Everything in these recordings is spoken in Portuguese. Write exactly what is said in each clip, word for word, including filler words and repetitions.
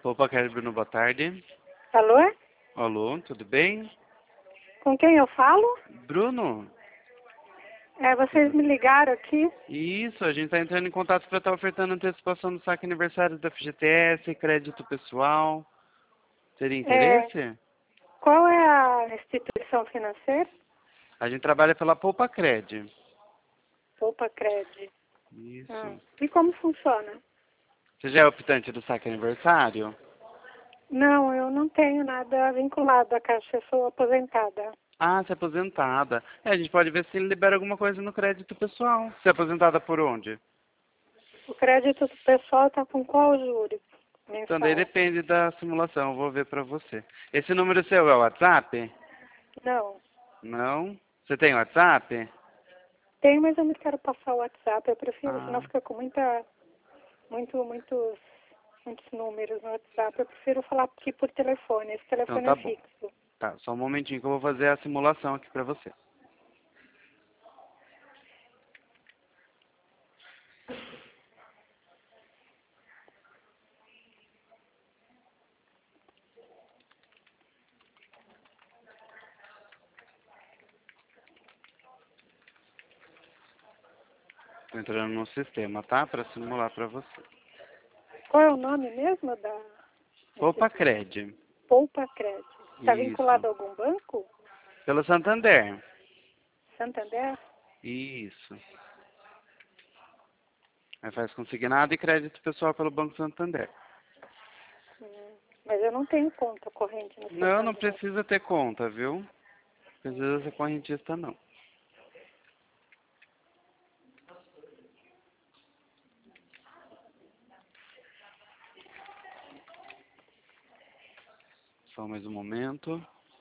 Opa, Kelly Bruno, boa tarde. Alô? Alô, tudo bem? Com quem eu falo? Bruno? É, vocês me ligaram aqui. Isso, a gente está entrando em contato para estar ofertando antecipação do saque aniversário da F G T S, crédito pessoal. Teria É, interesse? qual é a instituição financeira? A gente trabalha pela Poupa Cred. Poupa Cred. Isso. Hum. E como funciona? Você já é optante do saque aniversário? Não, eu não tenho nada vinculado à Caixa, eu sou aposentada. Ah, você é aposentada. É, a gente pode ver se ele libera alguma coisa no crédito pessoal. Você é aposentada por onde? O crédito do pessoal está com qual juros Então daí mensal? depende da simulação, eu vou ver para você. Esse número seu é o WhatsApp? Não. Não? Você tem WhatsApp? Tenho, mas eu não quero passar o WhatsApp. Eu prefiro, senão Ah, fica com muita, muito, muitos, muitos números no WhatsApp. Eu prefiro falar aqui por telefone. Esse então telefone tá é bom. fixo. Tá, só um momentinho que eu vou fazer a simulação aqui para você. Tô entrando no sistema, tá? Para simular para você. Qual é o nome mesmo da Poupa instituição? Cred. Poupa Cred. Está Isso. vinculado a algum banco? Pelo Santander. Santander? Isso. Aí faz consignado e crédito pessoal pelo Banco Santander. Hum, mas eu não tenho conta corrente no Não, não Santander. precisa ter conta, viu? Precisa ser correntista, não. Só mais um momento.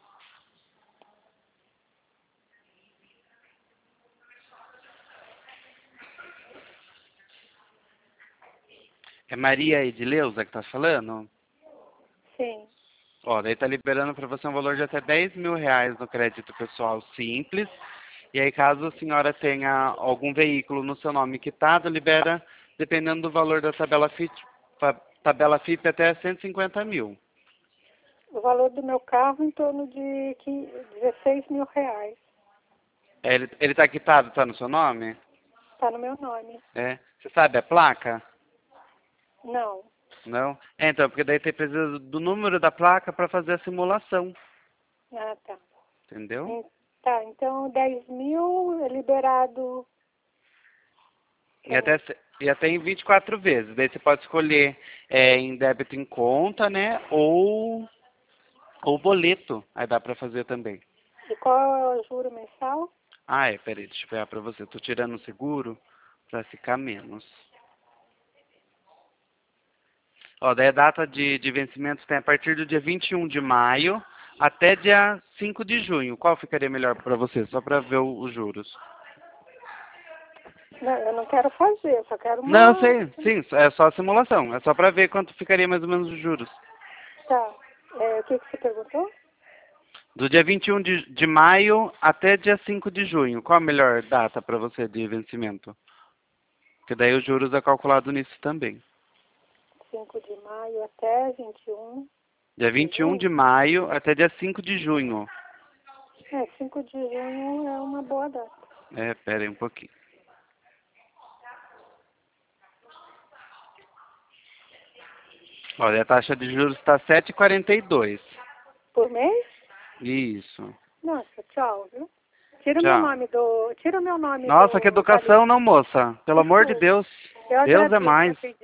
É Maria Edileuza que tá falando? Sim. Ó, daí tá liberando para você um valor de até dez mil reais no crédito pessoal simples. E aí, caso a senhora tenha algum veículo no seu nome quitado, libera, dependendo do valor da tabela F I P, fa- tabela F I P até cento e cinquenta mil. O valor do meu carro em torno de quinze, dezesseis mil reais. É, ele, ele tá quitado, tá no seu nome? Está no meu nome. É. Você sabe a placa? Não. Não? É, então, porque daí você precisa do número da placa para fazer a simulação. Ah, tá. Entendeu? Hum, Tá, então dez mil é liberado. E até, se- e até em vinte e quatro vezes. Daí você pode escolher é, em débito em conta, né? Ou, ou boleto. Aí dá pra fazer também. E qual é o juro mensal? Ah, é, peraí, deixa eu pegar pra você. Tô tirando o seguro pra ficar menos. Ó, daí a data de, de vencimento tem a partir do dia vinte e um de maio até dia cinco de junho. Qual ficaria melhor pra você? Só pra ver o- os juros. Não, eu não quero fazer, eu só quero Não, eu uma. sei, sim, é só a simulação. É só pra ver quanto ficaria mais ou menos os juros. Tá. É, o que, que você perguntou? Do dia vinte e um de, de maio até dia cinco de junho. Qual a melhor data para você de vencimento? Porque daí os juros é calculado nisso também. cinco de maio até vinte e um Dia de vinte e um de junho? maio até dia cinco de junho. É, cinco de junho é uma boa data. É, pera aí um pouquinho. Olha, a taxa de juros está sete vírgula quarenta e dois. Por mês? Isso. Nossa, tchau, viu? Tira o meu Tchau. nome do. Tira o meu nome Nossa, que do da lista. educação, não, moça? Pelo amor de Desculpa. Deus. Eu Deus é agradeço, mais. né?